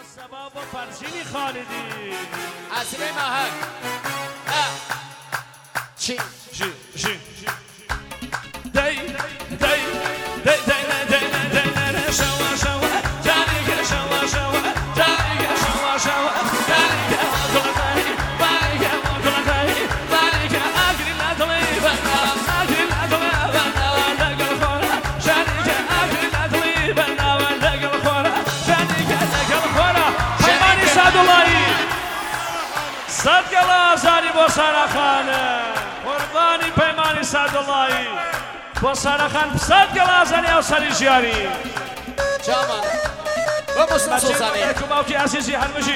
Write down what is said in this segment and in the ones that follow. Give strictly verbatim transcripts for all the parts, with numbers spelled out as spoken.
سباب و فرزینی خالدی عزیمه ماهک چی؟ چی؟ چی؟ دی دی دی دی دی دی دی شوا شوا جانیگه شوا شوا جانیگه شوا شوا جانیگه وقلتای باریگه وقلتای باریگه آگری ندلی بنا آگری ندلی بنا لگل خورا جانیگه آگری ندلی بنا لگل خورا جانیگه لگل خورا پیمانی سعداللهی صد گل آزاری با سرخانه قربانی پیمانی سعداللهی با سرخان صد گل آزاری او سری جیاری جامان و مسلم سوزانی بچه باوکی عزیزی هرمشی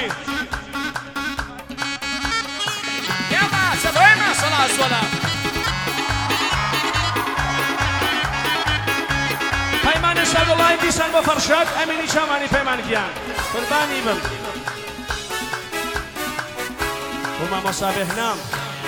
یا ما سبوی ما صلاة سلام پیمانی سعداللهی دیسان با فرشاد امینی چامانی پیمان گیان قربانی بم و ما مصابه نام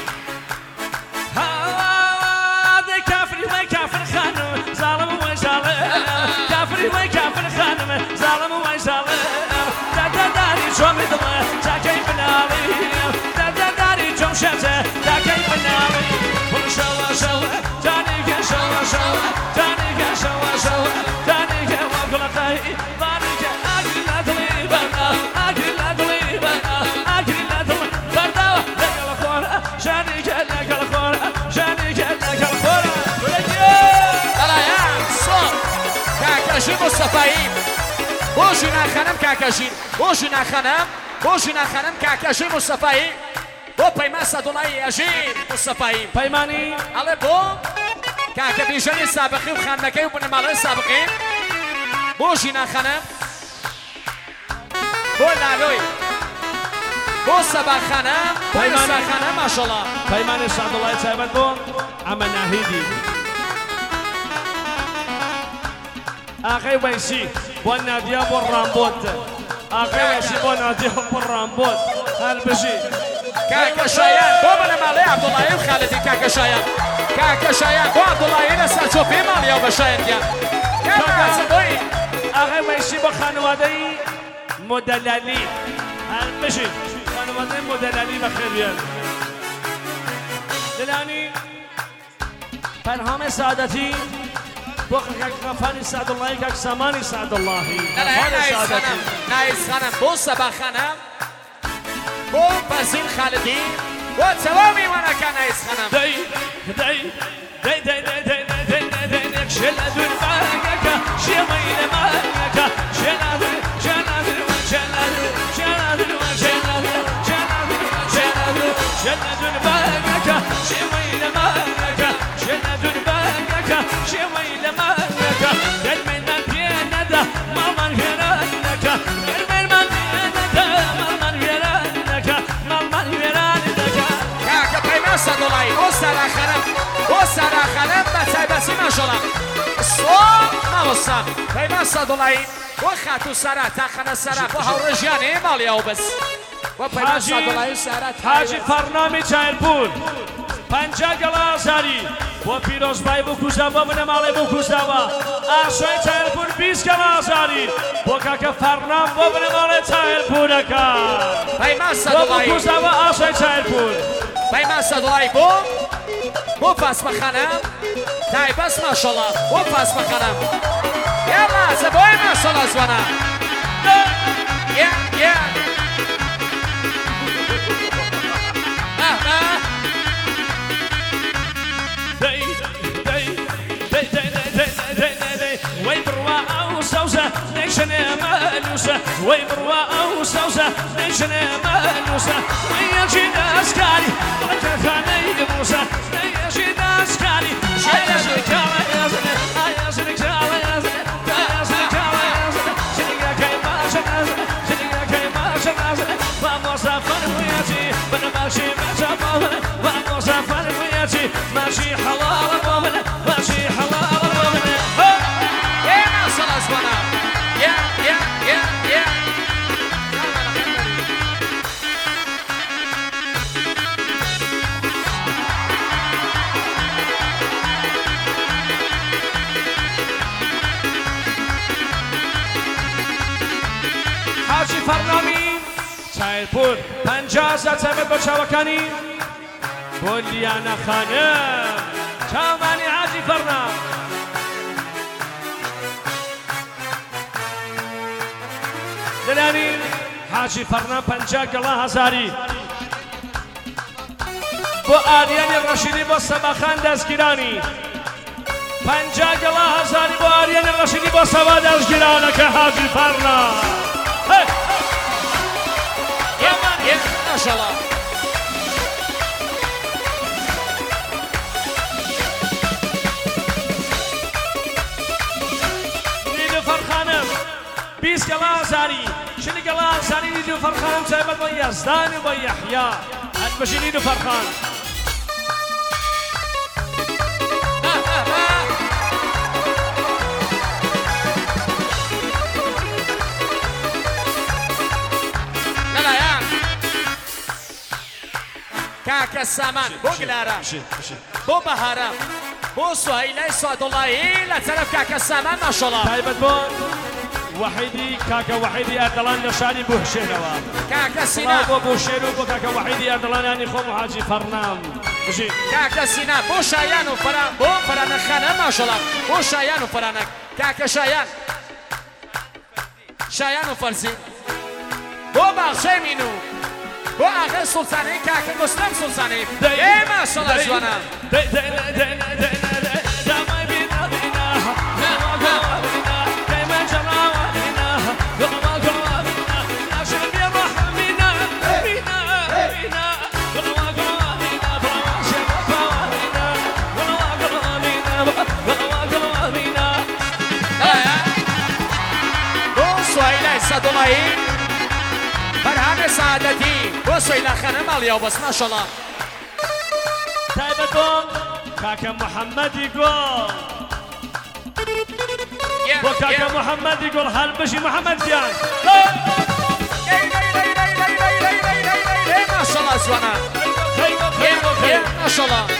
هذا كافري وين كافر خانم ظالم وين ظالم كافري وين كافر خانم ظالم وين ظالم دا دا داري جوم دمه دا كي بنالي دا دا داري جوم شته دا كي بنالي كل شوا شوا جاني كي شوا شوا جاني كي شوا شوا جاني كي وكل خاي باني كي اجي لا دلي بنا اجي لا دلي بنا اجي لا دلي بنا لقى الخورا جاني كي لقى الخورا جاني كي لقى الخورا کاکەژی مستەفایی بۆژی ناخەنم کاکەژین بۆژی ناخەنم بۆژی ناخەنم کاکەژی مستەفایی بۆ پەیمان سەدوڵایی ئەژیر مستەفایی پەیمانی ئەڵێ بۆ کاکە بیژەنی سابقی و خانمەکەی و بنەماڵەی سابقین بۆژی ناخەنم بۆ لالۆی بۆ سەباخانەم بۆ سەباخانەم ماشەڵڵا پەیمانی سەدوڵایی تایبەت بۆ ئەمە ناهیدی آقای ویسی با نادیا با رامبود آقای ویسی با نادیا با رامبود هل بشی کاکە شایان بۆ بنەماڵەی عەبدوڵڵایی و خالدی کاکە شایان کاکە شایان بۆ عەبدوڵڵایی لە سەرچۆپی ماڵیەوە بە شایەنگیان کاکەچەبۆی آقای ویسی با خانوادەی مدللی هل بشی خانوادەی مدللی بەخێر بیان دلانی پرهام سعادتی بۆ کاکەفانی سعدوڵڵایی کاک سامانی سعدوڵڵاهی نایس خانم بۆ سەباخانەم بۆ بەزین خالدی بۆ چەوامی وانەکە نایس خانم دەی دەی دەی دەی دەی دەی دەی دەی دەی دەی شێلە دووربانەکە شێوەی لەمانەکە شێلە دوور شێلە دوور شێلە دوور شێلە دوور شێلە دوور شێلە دوور شێلە دوور شێلە دووربانەکە شێوەی لەمانەکە شێلە دووربانەکە شێوەی لەمانەکە دەرمێنمان پێ نەدا ماڵمان وێرانەکە دەرمێنمان پێ نەدا ماڵمان وێرانەکە ماڵمان وێرانەکە کاکە پەیمان سەدوڵایی بۆ سەراخەنم بۆ سەراخەنم بە تایبەتی ماشەڵڵا سۆ مامۆستا پەیمان سەدوڵایی بۆ خاتوو سەرا تاخەنە سەرا بۆ هەوڕێژیانێ ماڵیەوە بەس بۆ پەیمان سەدوڵایی سەرا حاجی فەرنامی چایرپور پەنجا گەڵا ئازاری بۆ پیرۆزبای بکوژە بۆ بنەماڵێ بکوژەوە ئاشۆی چایرپور بیست گەڵا ئازاری بۆ کاکە فەرنام بۆ بنەماڵێ چایرپورەکە پەیمان بۆ سەدوڵایی بکوژەوە ئاشۆی چایرپور پەیمان سەدوڵایی بۆ بۆ پاسمەخانەم تایبەت ماشەڵڵا بۆ پاسمەخانەم یاڵا زەبۆی ماشەڵڵا زوانە یە یە وي بروا او سوسه نيشن مالوسه وي بروا او سوسه نيشن مالوسه ويجي اسكاري وكفاني موسى ويجي اسكاري شيله شكاله يا زلمه يا زلمه يا زلمه يا زلمه يا زلمه شنيا كيما شنازله شنيا كيما شنازله vamos a farmuyati bana ماشي مجابله vamos a farmuyati ماشي حلال بابله ماشي حلال Yeah, yeah, yeah, yeah. حاجی فەرنامی چایرپور پەنجا هەزار تایبەت بۆ چاوەکانی بۆ لیانە خانم چاوانی حاجی فەرنام دلانی حاجی فەرنام پەنجا گەڵا هەزاری بۆ ئاریانی ڕەشیدی بۆ سەباخان دەستگیرانی پەنجا گەڵا هەزاری بۆ ئاریانی ڕەشیدی بۆ سەبا دەستگیرانەکە حاجی فەرنام ماشاءالله نیلوفەر خانم بیست گەڵا هەزاری چل گەڵا هەزاری نیلوفەر خانم تایبەت بۆ یەزدان و بۆ یەحیا هەتبەشی نیلوفەر خان کاکە سامان بۆ گلارە بۆ بەهارە بۆ سوهەیلای سادوڵایی لە تەرەف کاکە سامان ماشەڵڵا تایبەت بۆ وحیدی کاکە وحیدی ئەردەڵان لە شاری بوهشێنەوە کاکە سینا بۆ بوهشێن و بۆ کاکە وحیدی ئەردەڵانیانی خۆم و حاجی فەرنام بژی کاکە سینا بۆ شایان و فەران بۆ فەرانەخانە ماشەڵڵا بۆ شایان و فەرانەک کاکە شایان شایان و فەرزی بۆ باخشەی مینو بۆ ئاغا سوڵتانەی کاکە گوستەم سوڵتانەی ئێ ماشەڵڵا جوانە سادوڵایی فەرهانە سەعادەتی بۆ سویلاخانە ماڵیاو بەس ماشەڵڵا تایبەت بۆ کاکە محەممەدی گۆڵ بۆ کاکە محەممەدی گۆڵ هەڵبژی محەممەدیان ماشەڵڵا جوانە ماشەڵڵا